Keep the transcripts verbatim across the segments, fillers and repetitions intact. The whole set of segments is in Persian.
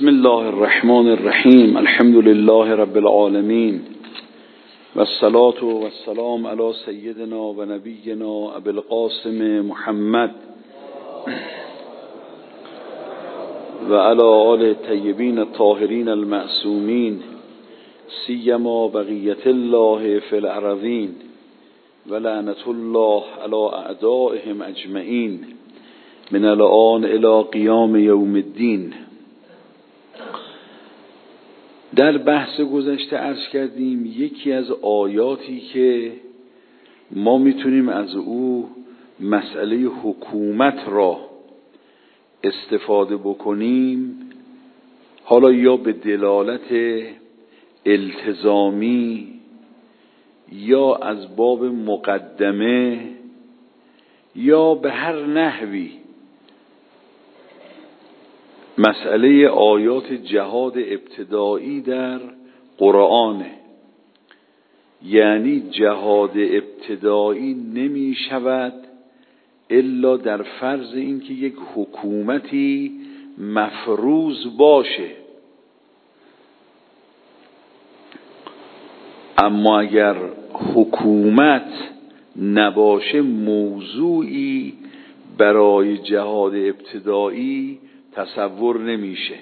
بسم الله الرحمن الرحیم. الحمد لله رب العالمین و الصلاة و السلام علی سیدنا و نبینا ابی القاسم محمد و علی آل طیبین الطاهرین المعصومین سیما بقیت الله فی الارضین و لعنت الله علی اعدائهم اجمعین من الآن الی قیام یوم الدین. در بحث گذشته عرض کردیم یکی از آیاتی که ما میتونیم از او مسئله حکومت را استفاده بکنیم، حالا یا به دلالت التزامی یا از باب مقدمه یا به هر نحوی، مسئله آیات جهاد ابتدایی در قرآن. یعنی جهاد ابتدایی نمی شود الا در فرض اینکه یک حکومتی مفروض باشه، اما اگر حکومت نباشه موضوعی برای جهاد ابتدایی تصور نمیشه.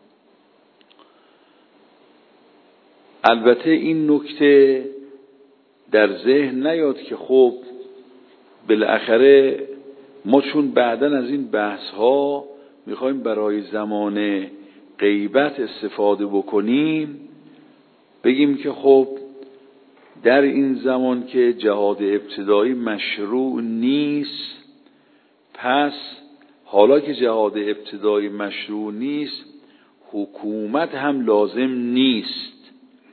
البته این نکته در ذهن نیاد که خب بالاخره ما چون بعداً از این بحث ها میخوایم برای زمان غیبت استفاده بکنیم، بگیم که خب در این زمان که جهاد ابتدایی مشروع نیست، پس حالا که جهاد ابتدایی مشروع نیست حکومت هم لازم نیست.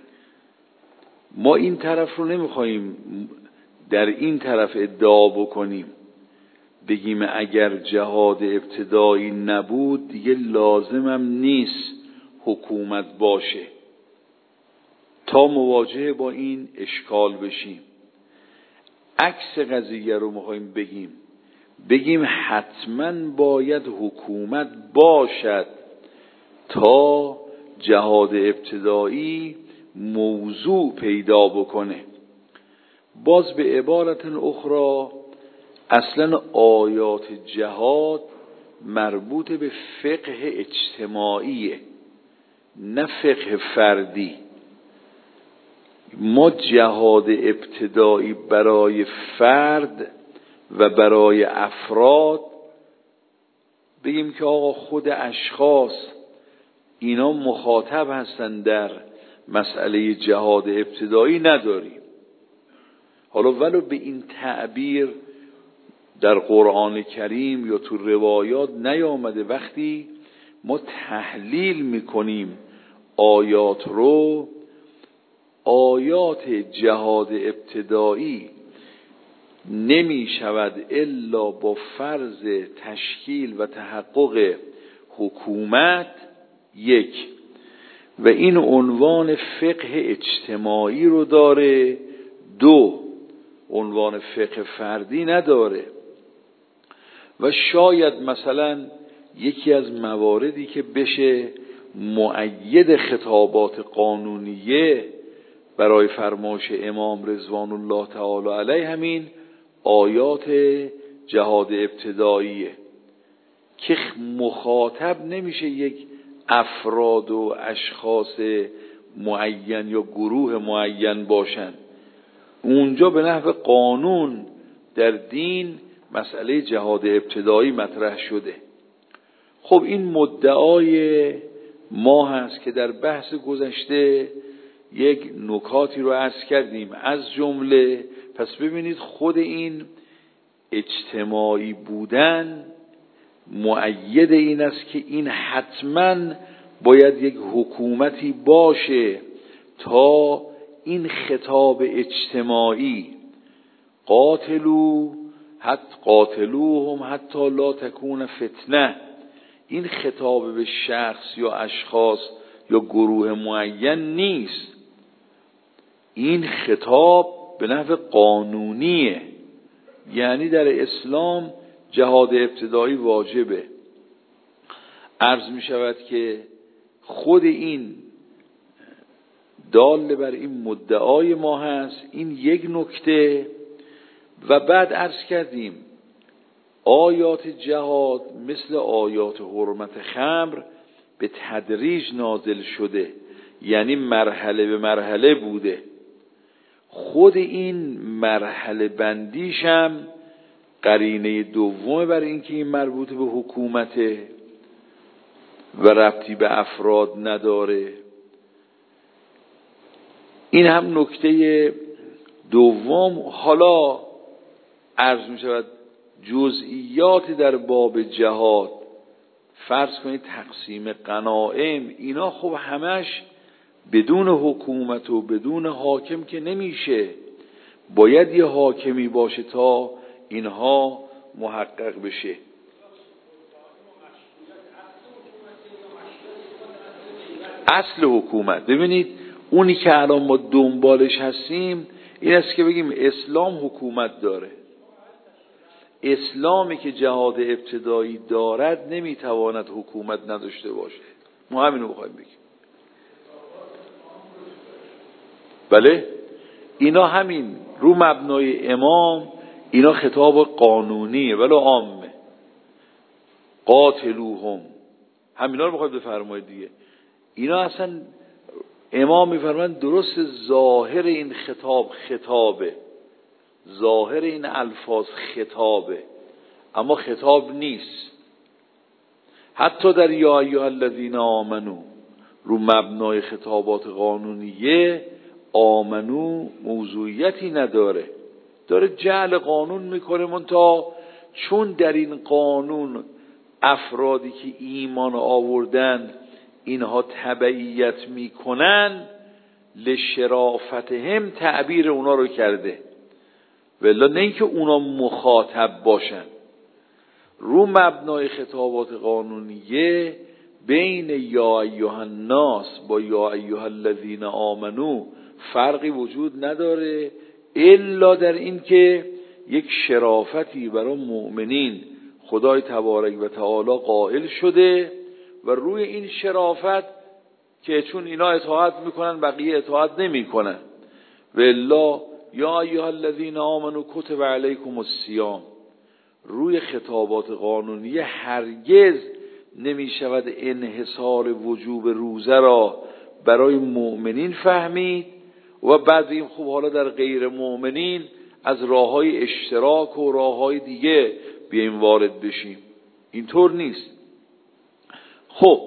ما این طرف رو نمیخواییم در این طرف ادعا بکنیم، بگیم اگر جهاد ابتدایی نبود دیگه لازمم نیست حکومت باشه، تا مواجه با این اشکال بشیم. عکس قضیه رو میخواییم بگیم، بگیم حتما باید حکومت باشد تا جهاد ابتدایی موضوع پیدا بکنه. باز به عبارت اخرى اصلا آیات جهاد مربوط به فقه اجتماعیه نه فقه فردی. ما جهاد ابتدایی برای فرد و برای افراد بگیم که آقا خود اشخاص اینا مخاطب هستن در مسئله جهاد ابتدایی نداریم. حالا ولو به این تعبیر در قرآن کریم یا تو روایات نیامده، وقتی ما تحلیل میکنیم آیات رو، آیات جهاد ابتدایی نمی شود الا با فرض تشکیل و تحقق حکومت یک، و این عنوان فقه اجتماعی رو داره، دو عنوان فقه فردی نداره. و شاید مثلا یکی از مواردی که بشه مؤید خطابات قانونیه برای فرمایش امام رضوان الله تعالی علیه همین آیات جهاد ابتداییه که مخاطب نمیشه یک افراد و اشخاص معین یا گروه معین باشن. اونجا به نحو قانون در دین مسئله جهاد ابتدایی مطرح شده. خب این مدعای ما هست که در بحث گذشته یک نکاتی رو عرض کردیم، از جمله پس ببینید خود این اجتماعی بودن مؤید این است که این حتما باید یک حکومتی باشه تا این خطاب اجتماعی قاتلو حتی قاتلوهم حتی لا تکون فتنه، این خطاب به شخص یا اشخاص یا گروه معین نیست، این خطاب به نحو قانونیه. یعنی در اسلام جهاد ابتدایی واجبه. عرض می شود که خود این دال بر این مدعای ما هست. این یک نکته. و بعد عرض کردیم آیات جهاد مثل آیات حرمت خمر به تدریج نازل شده، یعنی مرحله به مرحله بوده. خود این مرحله بندیشم قرینه دومه بر اینکه این مربوط به حکومته و ربطی به افراد نداره. این هم نکته دوم. حالا عرض می شود جزئیات در باب جهاد، فرض کنید تقسیم غنایم، اینا خب همش بدون حکومت و بدون حاکم که نمیشه، باید یه حاکمی باشه تا اینها محقق بشه. اصل حکومت، ببینید اونی که الان ما دنبالش هستیم این است که بگیم اسلام حکومت داره. اسلامی که جهاد ابتدایی دارد نمیتواند حکومت نداشته باشه. ما همینو بخوایم بگیم. بله اینا همین رو مبنای امام، اینا خطاب قانونیه ولی عامه. قاتلوهم، همینا رو بخواید بفرمایید دیگه. اینا اصلا امام میفرمایند درست ظاهر این خطاب خطابه، ظاهر این الفاظ خطابه، اما خطاب نیست. حتی در یا ایها الذین آمنو رو مبنای خطابات قانونیه، آمنو موضوعیتی نداره، داره جعل قانون میکنه. منتها چون در این قانون افرادی که ایمان آوردن اینها تبعیت میکنن، لشرافتهم تعبیر اونا رو کرده، ولی نه اینکه اونا مخاطب باشن. رو مبنای خطابات قانونیه بین یا ایها الناس با یا ایها الذین آمنو فرقی وجود نداره، الا در این که یک شرافتی برای مؤمنین خدای تبارک و تعالی قائل شده و روی این شرافت که چون اینا اطاعت میکنن بقیه اطاعت نمیکنن. و الا یا ایها الذین آمنو کتب علیکم الصیام، روی خطابات قانونی هرگز نمیشود انحصار وجوب روزه را برای مؤمنین فهمید و بعد این خوب حالا در غیر مؤمنین از راههای اشتراک و راههای دیگه بیایم وارد بشیم. اینطور نیست. خب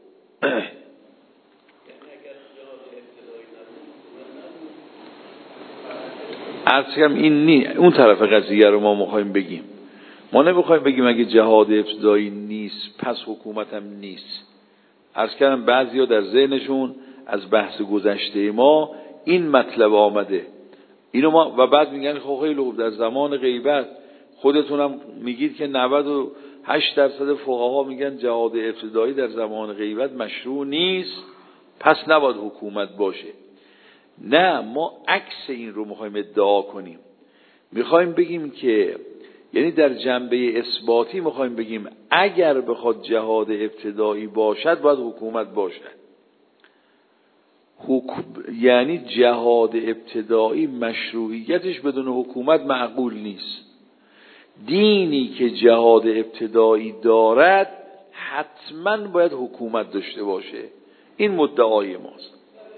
عرض کردم این نی اون طرف قضیه رو ما میخوایم بگیم. ما نمیخوایم بگیم اگه جهاد ابتدایی نیست پس حکومت هم نیست. عرض کردم بعضیا در ذهنشون از بحث گذشته ما این مطلب آمده اینو ما و بعد میگن خب خیلی خوب در زمان غیبت خودتونم میگید که نود و هشت درصد فقها میگن جهاد ابتدایی در زمان غیبت مشروع نیست، پس نباید حکومت باشه. نه، ما عکس این رو میخوایم ادعا کنیم. میخوایم بگیم که یعنی در جنبه اثباتی میخوایم بگیم اگر بخواد جهاد ابتدایی باشد باید حکومت باشد. حکم... یعنی جهاد ابتدایی مشروعیتش بدون حکومت معقول نیست. دینی که جهاد ابتدایی دارد حتما باید حکومت داشته باشه. این مدعای ماست.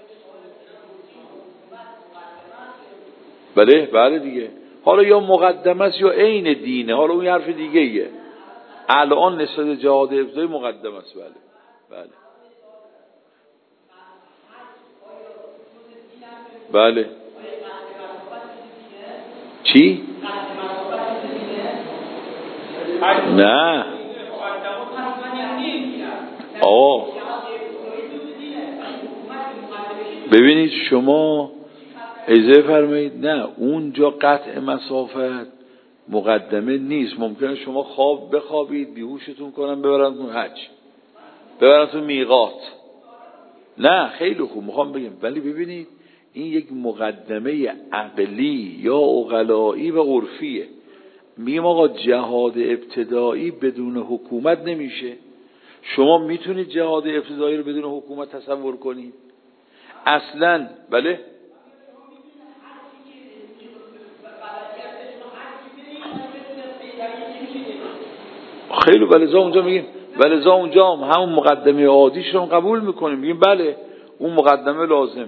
بله بله دیگه. حالا یا مقدمه است یا عین دینه، حالا اون حرف دیگه ایه. الان نسبت جهاد ابتدایی مقدمه است. بله بله بله. چی؟ نه آه ببینید شما اجازه فرمایید، نه اونجا قطع مسافت مقدمه نیست. ممکنه شما خواب بخوابید بیهوشتون کنن ببرنتون حج، ببرنتون میقات. نه خیلی خوب میخوام بگم، ولی ببینید این یک مقدمه عقلی یا عقلایی و عرفیه. میگم آقا جهاد ابتدایی بدون حکومت نمیشه. شما میتونید جهاد ابتدایی رو بدون حکومت تصور کنید؟ اصلا. بله خیلی ولذا اونجا میگیم ولذا اونجا هم همون مقدمه عادیش رو قبول میکنیم، میگیم بله اون مقدمه لازمه.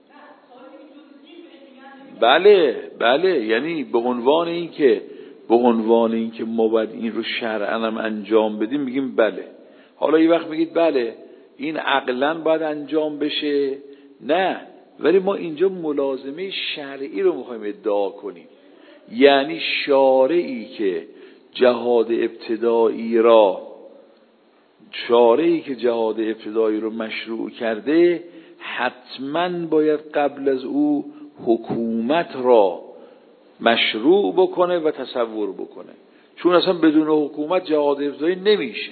بله بله یعنی به عنوان این که به عنوان این که ما باید این رو شرعاً هم انجام بدیم میگیم بله. حالا یه وقت میگید بله این عقلاً باید انجام بشه، نه ولی ما اینجا ملازمه شرعی رو میخوایم ادعا کنیم. یعنی شارعی که جهاد ابتدایی را شارعی که جهاد ابتدایی رو مشروع کرده حتماً باید قبل از او حکومت را مشروع بکنه و تصور بکنه، چون اصلا بدون حکومت جهاد ابتدایی نمیشه،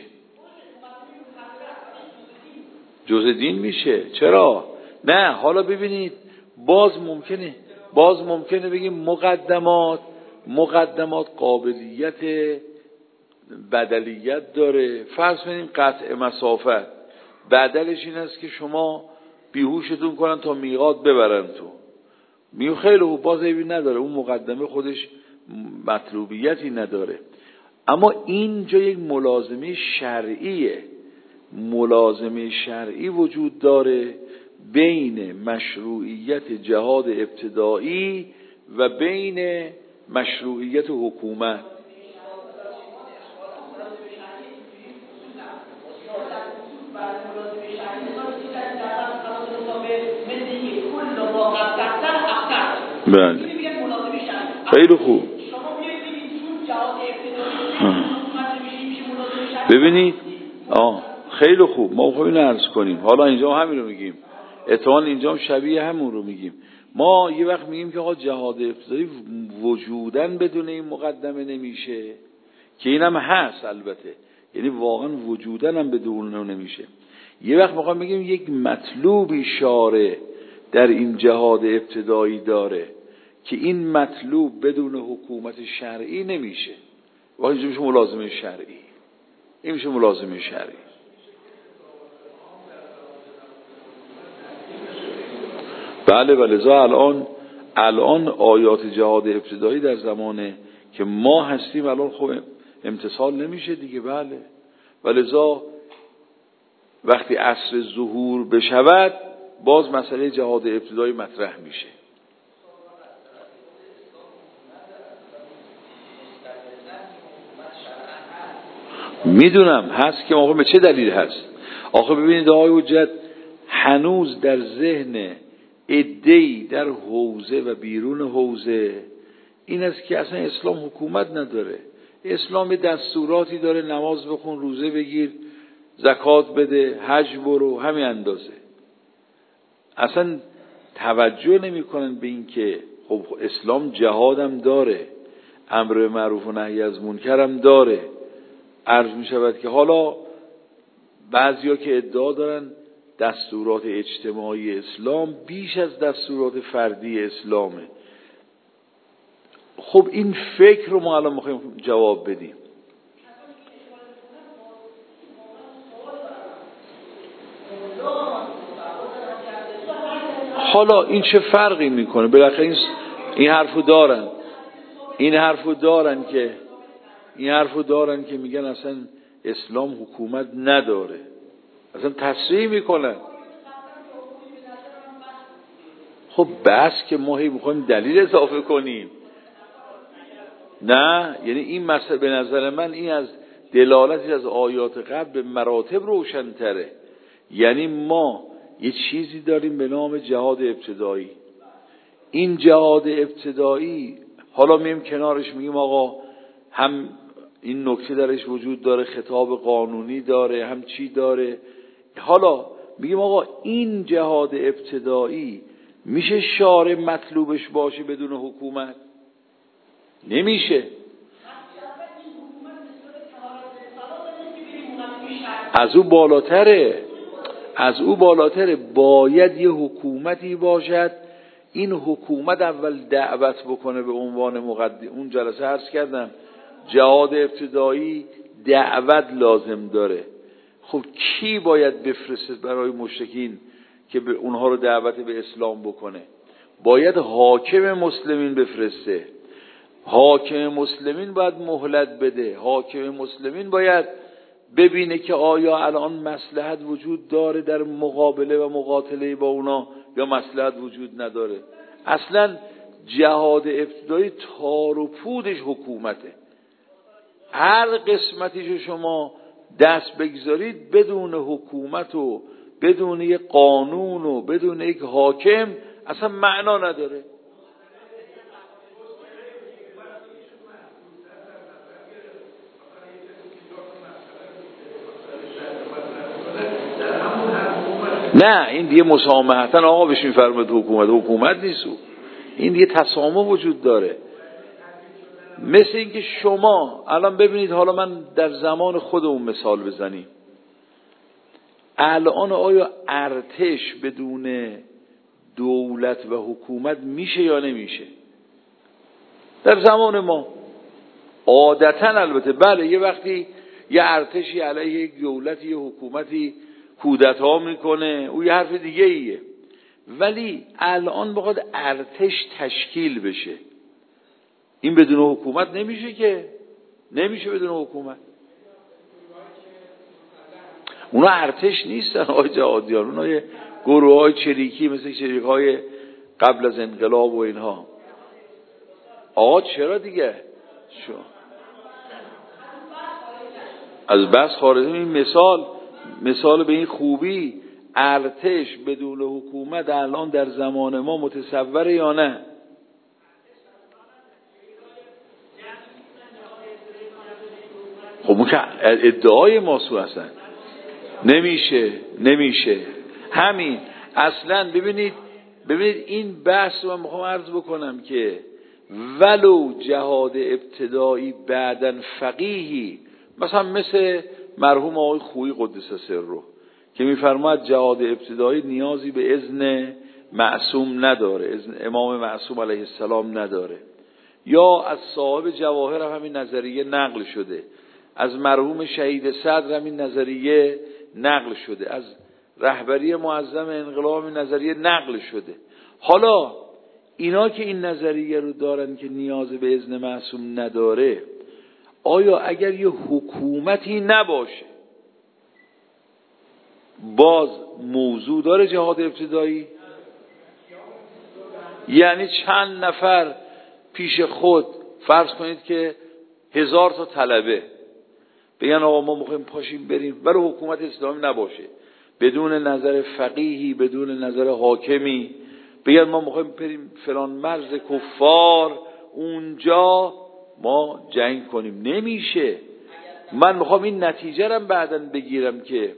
جزء دین میشه. چرا؟ نه حالا ببینید باز ممکنه باز ممکنه بگیم مقدمات مقدمات قابلیت بدلیت داره. فرض کنیم قطع مسافت، بدلش این است که شما بیهوشتون کنن تا میقات ببرن تو میو خیلی خوب، باز عیبی نداره، اون مقدمه خودش مطلوبیتی نداره. اما اینجا یک ملازمه شرعیه، ملازمه شرعی وجود داره بین مشروعیت جهاد ابتدایی و بین مشروعیت حکومت. بله خیلی خوب. ببینید آه خیلی خوب، ما خب اینو عرض کنیم. حالا اینجا همین رو میگیم، اتفاقا اینجا هم شبیه همون رو میگیم. ما یه وقت میگیم که آقا جهاد ابتدایی وجودن بدون این مقدمه نمیشه، که اینم هست البته، یعنی واقعا وجودن هم بدون اون نمیشه. یه وقت میخوام بگیم یک مطلوبی شارع در این جهاد ابتدایی داره که این مطلوب بدون حکومت شرعی نمیشه، واقعا اینجا میشه ملازمه شرعی، این میشه ملازمه شرعی. بله بله زا الان الان آیات جهاد ابتدایی در زمانه که ما هستیم الان خب امتصال نمیشه دیگه. بله ولذا وقتی عصر ظهور بشود باز مسئله جهاد ابتدایی مطرح میشه. میدونم هست که آخه به چه دلیل هست؟ آخه ببینید آقای حجت هنوز در ذهن عده‌ای در حوزه و بیرون حوزه این است که اصلا اسلام حکومت نداره. اسلام دستوراتی داره، نماز بخون، روزه بگیر، زکات بده، حج برو، همین اندازه. اصلا توجه نمی کنن به این که خب اسلام جهادم داره، امر معروف و نهی از منکر هم داره. عرض می شود که حالا بعضیا که ادعا دارن دستورات اجتماعی اسلام بیش از دستورات فردی اسلامه. خب این فکر رو ما الان میخوایم جواب بدیم. حالا این چه فرقی میکنه؟ بالاخره این این حرفو دارن این حرفو دارن که این حرفو دارن که میگن اصلا اسلام حکومت نداره، اصلا تصریح میکنن. خب بس که ما هی میخوایم دلیل اضافه کنیم. نه یعنی این مسئله به نظر من این از دلالتی از آیات قبل به مراتب روشن‌تره. یعنی ما یه چیزی داریم به نام جهاد ابتدایی. این جهاد ابتدایی حالا مییم کنارش میگیم آقا هم این نکته درش وجود داره، خطاب قانونی داره، هم چی داره. حالا میگیم آقا این جهاد ابتدایی میشه شارع مطلوبش باشه بدون حکومت؟ نمیشه. از او بالاتره از او بالاتره باید یه حکومتی باشد. این حکومت اول دعوت بکنه به عنوان مقدم. اون جلسه عرض کردم جهاد ابتدایی دعوت لازم داره. خب کی باید بفرسته برای مشرکین که به اونها رو دعوت به اسلام بکنه؟ باید حاکم مسلمین بفرسته. حاکم مسلمین باید مهلت بده. حاکم مسلمین باید ببینه که آیا الان مصلحت وجود داره در مقابله و مقاتله با اونا یا مصلحت وجود نداره. اصلا جهاد ابتدایی تار و پودش حکومته. هر قسمتیشو شما دست بگذارید بدون حکومت و بدون یک قانون و بدون یک حاکم اصلا معنا نداره. نه این دیگه مسامحتن آقا بهش میفرماید حکومت حکومت نیست. این دیگه تسامح وجود داره. مثل اینکه شما الان ببینید، حالا من در زمان خودمون مثال بزنیم، الان آیا ارتش بدون دولت و حکومت میشه یا نمیشه؟ در زمان ما عادتا البته بله، یه وقتی یه ارتشی علیه یک دولتی یه حکومتی کودتا میکنه، او یه حرف دیگه ایه. ولی الان بخواد ارتش تشکیل بشه، این بدون حکومت نمیشه که، نمیشه بدون حکومت. اونا ارتش نیستن آقای جهادیان، اونا یه گروه های چریکی مثل چریک های قبل از انقلاب و اینها. آقا چرا دیگه شو از بس خارجی؟ این مثال مثال به این خوبی ارتش بدون حکومت الان در زمان ما متصوره یا نه؟ خب اون که ادعای ماسو هستن. نمیشه نمیشه همین اصلا. ببینید ببینید این بحث رو من میخوام عرض بکنم که ولو جهاد ابتدایی بعدن فقیهی، مثلا مثل مرحوم آقای خویی قدس سره که میفرماید جهاد ابتدایی نیازی به اذن معصوم نداره، اذن امام معصوم علیه السلام نداره. یا از صاحب جواهر هم همین نظریه نقل شده، از مرحوم شهید صدر هم این نظریه نقل شده، از رهبری معظم انقلاب این نظریه نقل شده. حالا اینا که این نظریه رو دارن که نیاز به اذن معصوم نداره، آیا اگر یه حکومتی نباشه باز موضوع داره جهاد ابتدایی؟ یعنی چند نفر پیش خود فرض کنید که هزار تا طلبه بگن آقا ما میخوایم پاشیم بریم، ولی حکومت اسلامی نباشه، بدون نظر فقیهی بدون نظر حاکمی بگن ما میخوایم بریم فلان مرز کفار اونجا ما جنگ کنیم، نمیشه. من میخوام این نتیجه رو بعداً بگیرم که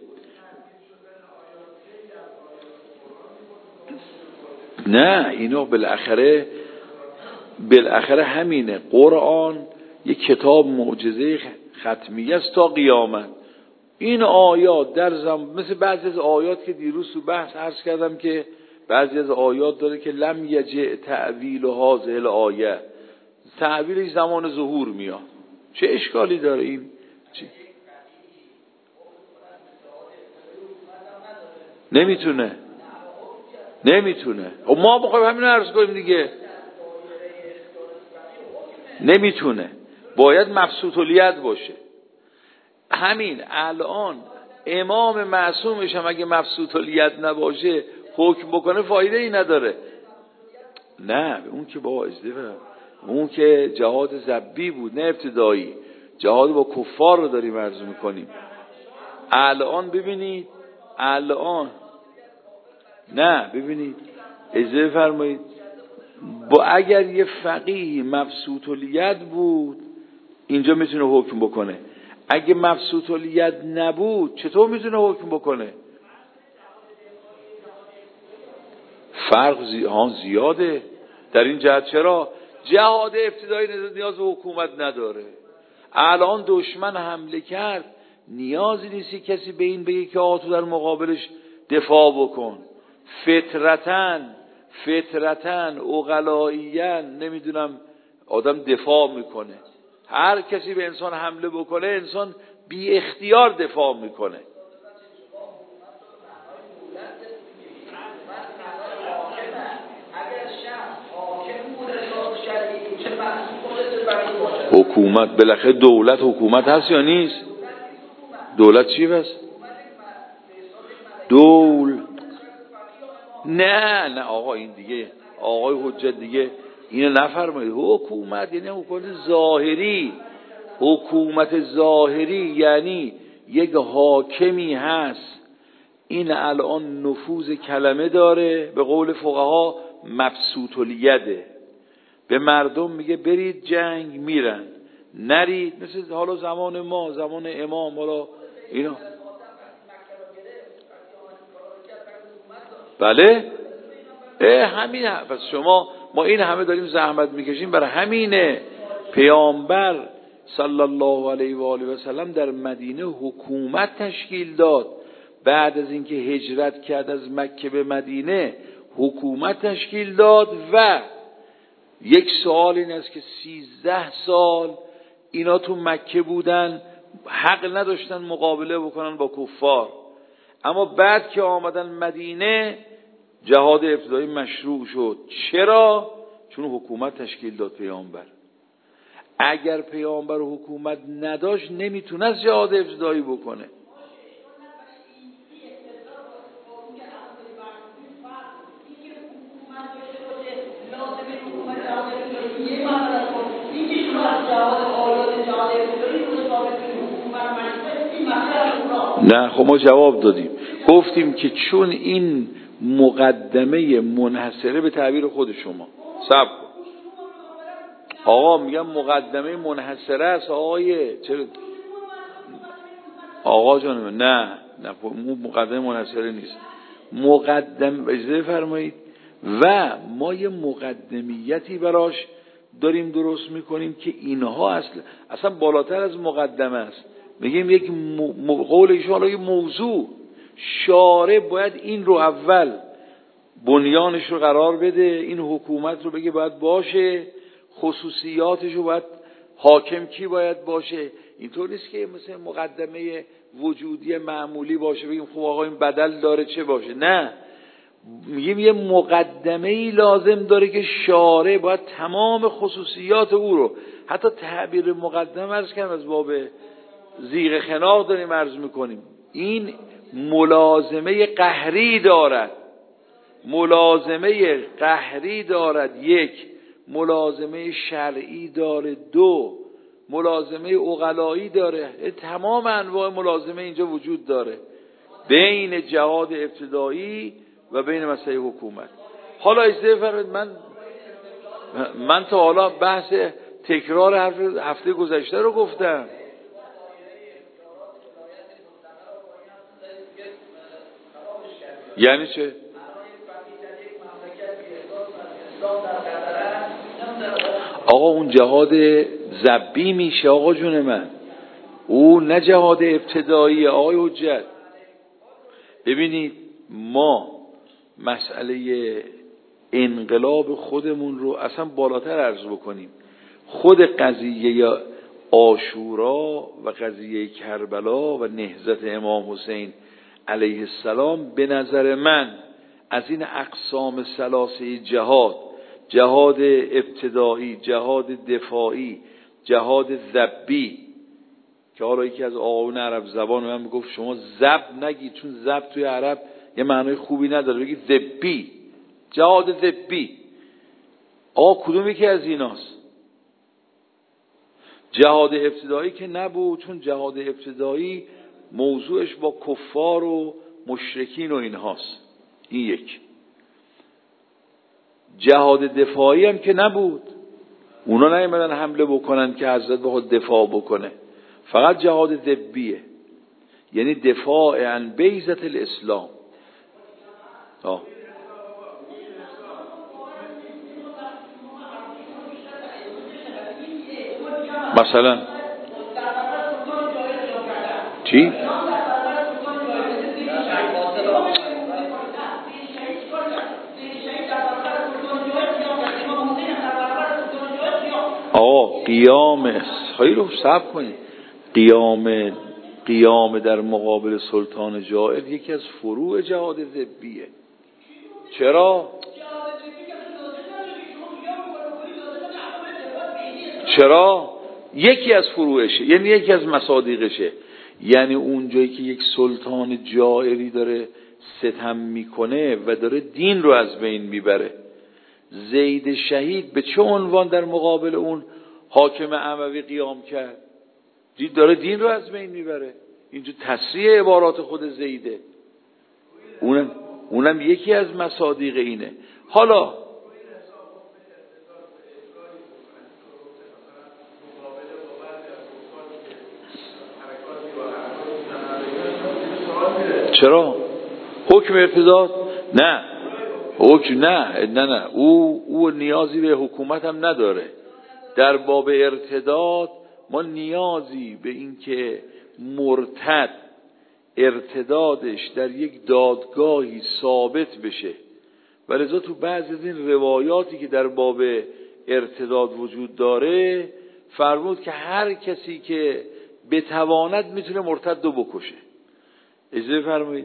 نه، اینا بالاخره بالاخره همینه. قرآن یک کتاب معجزه ختمیه است تا قیامت. این آیات در زمان مثل بعضی از آیات که دیروز تو بحث عرض کردم که بعضی از آیات داره که لم یجع تعویل هذه الآیه، تعویلش زمان ظهور میاد. چه اشکالی داره این؟ چه؟ نمیتونه نمیتونه و ما بخوایم همین عرض کنیم دیگه. نمیتونه، باید مبسوط الید باشه. همین الان امام معصومش هم اگه مبسوط الید نباشه حکم بکنه فایده ای نداره. نه اون که با ازدواج، اون که جهاد ذبی بود نه ابتدایی، جهاد با کفار رو داریم عرض میکنیم. الان ببینید الان نه ببینید اجازه فرمایید، با اگر یه فقیه مبسوط الید بود اینجا میتونه حکم بکنه، اگه مبسوط الید نبود چطور میتونه حکم بکنه؟ فرق زی... زیاده در این جهت. چرا؟ جهاد ابتدایی نیاز به حکومت نداره. الان دشمن حمله کرد نیازی نیستی کسی به این بگه که آقا تو در مقابلش دفاع بکن. فطرتاً فطرتاً عقلائیاً نمیدونم آدم دفاع میکنه. هر کسی به انسان حمله بکنه انسان بی اختیار دفاع میکنه. حکومت بالاخره دولت حکومت هست یا نیست؟ دولت چی بس؟ دول نه نه آقا این دیگه آقای حجت دیگه اینو نفرمایید. حکومت یعنی حکومت ظاهری. حکومت ظاهری یعنی یک حاکمی هست این الان نفوذ کلمه داره، به قول فقها مبسوط الیده، به مردم میگه برید جنگ میرن، نرید. مثل حالا زمان ما، زمان امام، حالا اینا. بله اه همین. پس شما ما این همه داریم زحمت میکشیم برای همینه. پیامبر صلی الله علیه و آله و سلم در مدینه حکومت تشکیل داد. بعد از اینکه هجرت کرد از مکه به مدینه حکومت تشکیل داد و یک سوال این است که سیزده سال اینا تو مکه بودن، حق نداشتن مقابله بکنن با کفار، اما بعد که آمدن مدینه جهاد ابتدایی مشروع شد. چرا؟ چون حکومت تشکیل داد پیامبر. اگر پیامبر حکومت نداشت نمیتونست جهاد ابتدایی بکنه. نه خب ما جواب دادیم، گفتیم که چون این مقدمه منحصره به تعبیر خود شما صبر آقا میگم مقدمه منحصره است آقای چرا آقا جانم نه نه مقدمه منحصره نیست. مقدم اجازه فرمایید و ما یه مقدمیتی براش داریم درست میکنیم که اینها اصلا اصلا بالاتر از مقدمه است. میگیم یک م... قول ایشون یه موضوع شارع باید این رو اول بنیانش رو قرار بده، این حکومت رو بگه باید باشه، خصوصیاتش رو باید حاکم کی باید باشه. اینطور نیست که مثلا مقدمه وجودی معمولی باشه بگیم خب آقا این بدل داره چه باشه. نه، میگیم یه مقدمه‌ای لازم داره که شارع باید تمام خصوصیات او رو، حتی تعبیر مقدمه عرض کنم از باب زیغ خناق داریم عرض میکنیم، این ملازمه قهری دارد. ملازمه قهری دارد، یک ملازمه شرعی داره، دو ملازمه عقلایی داره. تمام انواع ملازمه اینجا وجود داره بین جهاد ابتدایی و بین مسئله حکومت. حالا اجازه فرمایید من من تا حالا بحث تکرار هفته گذشته رو گفتم. یعنی چه؟ آقا اون جهاد ذبی میشه آقا جون من، او نه جهاد ابتدایی. آقای حجت ببینید ما مسئله انقلاب خودمون رو اصلا بالاتر عرض بکنیم. خود قضیه عاشورا و قضیه کربلا و نهضت امام حسین علیه السلام به نظر من از این اقسام ثلاثه جهاد، جهاد ابتدایی، جهاد دفاعی، جهاد ذبی، که حالا یکی از آقایون عرب زبان من میگفت شما ذب نگید چون ذب توی عرب یه معنای خوبی نداره، بگید ذبی، جهاد ذبی. آقا کدوم یکی از ایناست؟ جهاد ابتدایی که نبود، چون جهاد ابتدایی موضوعش با کفار و مشرکین و اینهاست. این یک. جهاد دفاعی هم که نبود، اونا نیومدن حمله بکنن که حضرت بخواد دفاع بکنه، فقط جهاد ذبیه، یعنی دفاع عن بیضة الاسلام. آه. مثلا چی؟ آقا قیام خیلی رو صبر کنید. قیام قیام در مقابل سلطان جائر یکی از فروع جهاد ذبیه. چرا؟ چرا؟ یکی از فروعشه، یعنی یکی از مصادیقشه. یعنی اون جایی که یک سلطان جائری داره ستم میکنه و داره دین رو از بین میبره، زید شهید به چه عنوان در مقابل اون حاکم اموی قیام کرد؟ دید داره دین رو از بین میبره. اینجا تصریح عبارات خود زیده. اونم اونم یکی از مصادیق اینه. حالا چرا؟ حکم ارتداد؟ نه حکم نه نه نه او او نیازی به حکومت هم نداره. در باب ارتداد ما نیازی به این که مرتد ارتدادش در یک دادگاهی ثابت بشه، ولذا تو بعضی از این روایاتی که در باب ارتداد وجود داره فرمود که هر کسی که بتواند میتونه مرتد رو بکشه. اجازه فرمایید.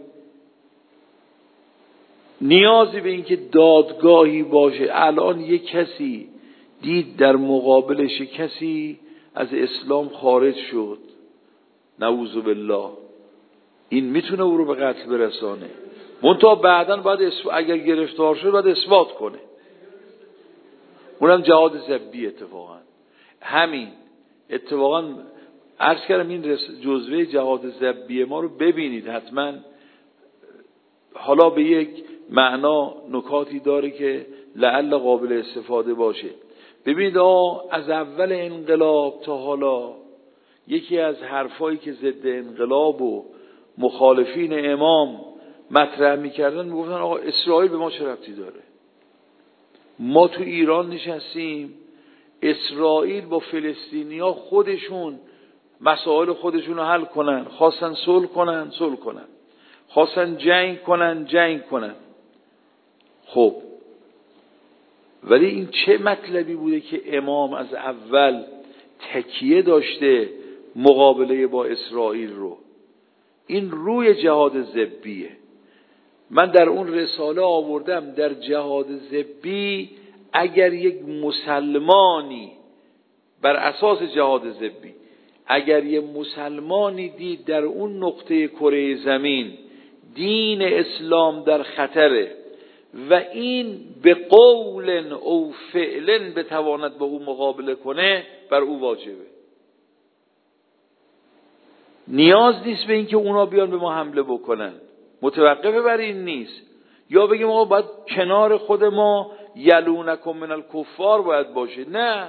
نیازی به این که دادگاهی باشه. الان یک کسی دید در مقابلش کسی از اسلام خارج شد، نعوذ بالله، این میتونه او رو به قتل برسانه. منتها بعداً باید اگر گرفتار شد باید اثبات کنه. اونم جهاد ضبی. اتفاقا همین اتفاقا عرض کردم این جزوه جهاد ضبی ما رو ببینید حتما. حالا به یک معنا نکاتی داره که لعل قابل استفاده باشه. ببینید آه از اول انقلاب تا حالا یکی از حرفایی که ضد انقلاب و مخالفین امام مطرح میکردن میگفتن آقا اسرائیل به ما چه ربطی داره؟ ما تو ایران نشستیم، اسرائیل با فلسطینیا خودشون مسائل خودشون رو حل کنن، خواستن صلح کنن صلح کنن، خواستن جنگ کنن جنگ کنن. خب ولی این چه مطلبی بوده که امام از اول تکیه داشته مقابله با اسرائیل رو؟ این روی جهاد ضبیه. من در اون رساله آوردم در جهاد ضبی اگر یک مسلمانی بر اساس جهاد ضبی اگر یک مسلمانی دید در اون نقطه کره زمین دین اسلام در خطره و این به قول او فعل بتواند با او مقابله کنه، بر او واجبه. نیاز نیست به این که اونا بیان به ما حمله بکنن، متوقفه بر این نیست. یا بگیم آقا باید کنار خود ما یلونکم من الکفار باید باشه. نه،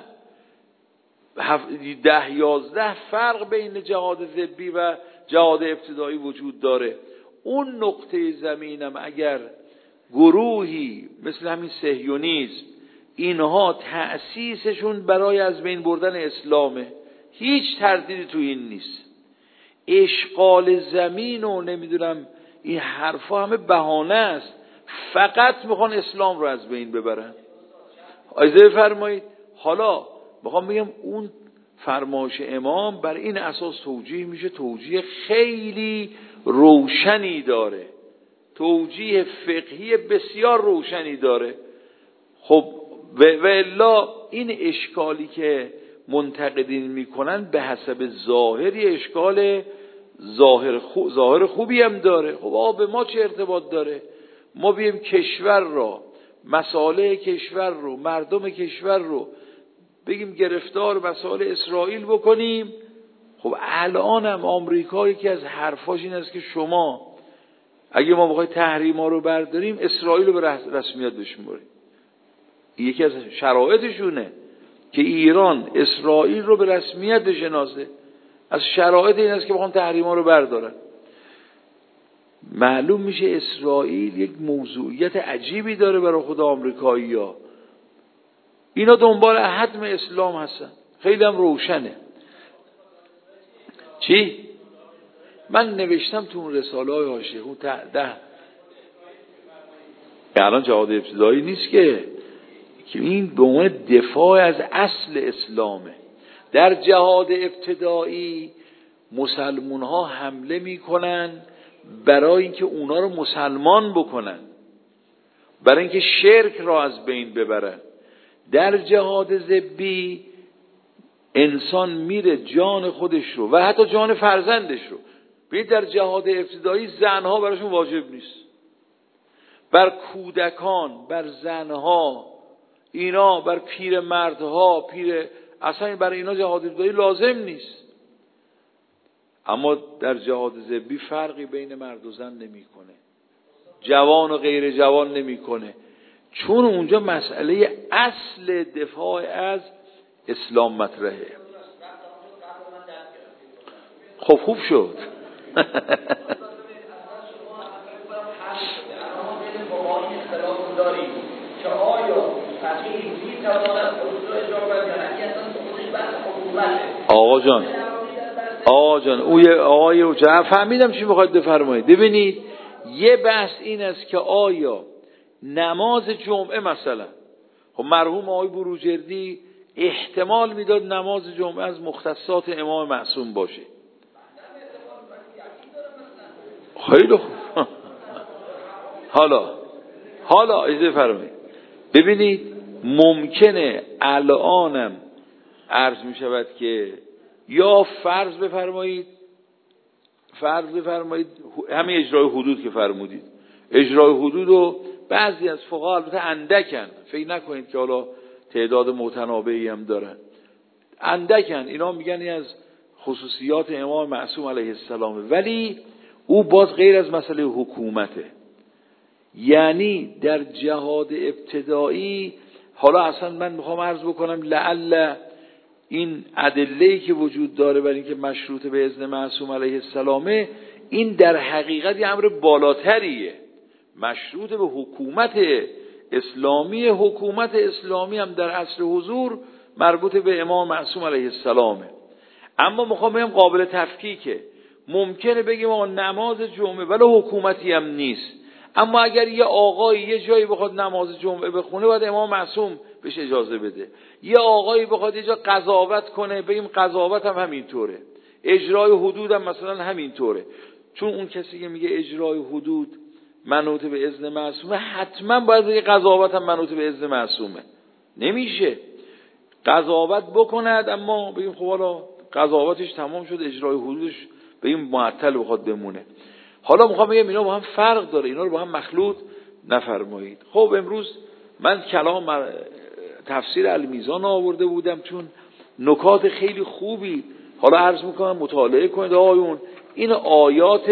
ده یازده فرق بین جهاد ضبی و جهاد ابتدایی وجود داره. اون نقطه زمینم اگر گروهی مثل همین صهیونیسم اینها تأسیسشون برای از بین بردن اسلامه، هیچ تردیدی تو این نیست. اشغال زمین و نمیدونم این حرفا همه بهانه است، فقط میخوان اسلام رو از بین ببرن. اجازه فرمایید حالا میخوام بگم اون فرمایش امام بر این اساس توجیه میشه، توجیه خیلی روشنی داره، توجیه فقهی بسیار روشنی داره. خب و الا این اشکالی که منتقدین میکنن به حسب ظاهری اشکال ظاهر خوب ظاهر خوبی هم داره. خب آقا به ما چه ارتباط داره؟ ما بیم کشور را، مسائل کشور رو، مردم کشور رو بگیم گرفتار مسائل اسرائیل بکنیم. خب الان هم آمریکا یکی از حرفاش این است که شما اگه ما بخوایم تحریما رو برداریم اسرائیل رو به رسمیت بشماریم. یکی از شرایطشونه که ایران اسرائیل رو به رسمیت بشناسه. از شرایط این است که بخوام تحریما رو بردارن. معلوم میشه اسرائیل یک موضوعیت عجیبی داره برای خود آمریکایی‌ها. اینا دنبال حتم اسلام هستن، خیلی هم روشنه. چی؟ من نوشتم تو اون رساله های حاشیه اون ده الان جهاد ابتدایی نیست که که این به عنوان دفاع از اصل اسلامه. در جهاد ابتدایی مسلمون ها حمله میکنن برای اینکه اونا رو مسلمان بکنن، برای اینکه شرک را از بین ببرن. در جهاد ضبی انسان میره جان خودش رو و حتی جان فرزندش رو، ببینید در جهاد ابتدایی زنها براشون واجب نیست، بر کودکان، بر زنها، اینا بر پیر مردها، پیر اصلا برای اینا جهاد ابتدایی لازم نیست. اما در جهاد ذبی فرقی بین مرد و زن نمیکنه، جوان و غیر جوان نمیکنه، چون اونجا مسئله اصل دفاع از اسلام مطرحه. خب خوب شد. آقا جان آقا جان او یه آقای چه فهمیدم چی میخواید بفرمایید. ببینید یه بحث این است که آیا نماز جمعه مثلا، خب مرحوم آقای بروجردی احتمال میداد نماز جمعه از مختصات امام معصوم باشه. خیلی خوب. حالا حالا اجازه فرمایید ببینید ممکنه الانم عرض می شود که یا فرض بفرمایید فرض بفرمایید همین اجرای حدود که فرمودید، اجرای حدود رو بعضی از فقها البته اندکن، فکر نکنید که حالا تعداد متنابعی هم دارن، اندکن، اینا میگن این از خصوصیات امام معصوم علیه السلامه، ولی او باز غیر از مسئله حکومته. یعنی در جهاد ابتدایی، حالا اصلا من میخوام عرض بکنم لعل این ادله‌ای که وجود داره برای اینکه مشروط به اذن معصوم علیه السلامه، این در حقیقت یه امر بالاتریه، مشروط به حکومت اسلامی. حکومت اسلامی هم در عصر حضور مربوط به امام معصوم علیه السلامه. اما میخوام بگم قابل تفکیکه، ممکنه بگیم آقا نماز جمعه ولی حکومتی هم نیست، اما اگر یه آقایی یه جایی بخواد نماز جمعه بخونه باید امام معصوم بهش اجازه بده، یه آقایی بخواد یه جا قضاوت کنه بگیم قضاوت هم همینطوره، اجرای حدود هم مثلا همینطوره، چون اون کسی که میگه اجرای حدود منوط به اذن معصومه حتما باید بگه قضاوت هم منوط به اذن معصومه. نمیشه قضاوت بکند اما بگیم خب حالا قضاوتش تمام شد، اجرای حدودش بگیم معطل بخواد بمونه. حالا میخوام بگم اینا با هم فرق داره، اینا رو با هم مخلوط نفرمایید. خب امروز من کلام تفسیر المیزان آورده بودم چون نکات خیلی خوبی، حالا عرض میکنم مطالعه کنید آیون این آیات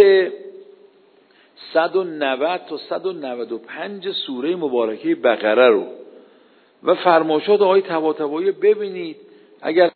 صد و نود تا صد و نود و پنج سوره مبارکه بقره رو و فرمایشات آقای طباطبایی ببینید. اگر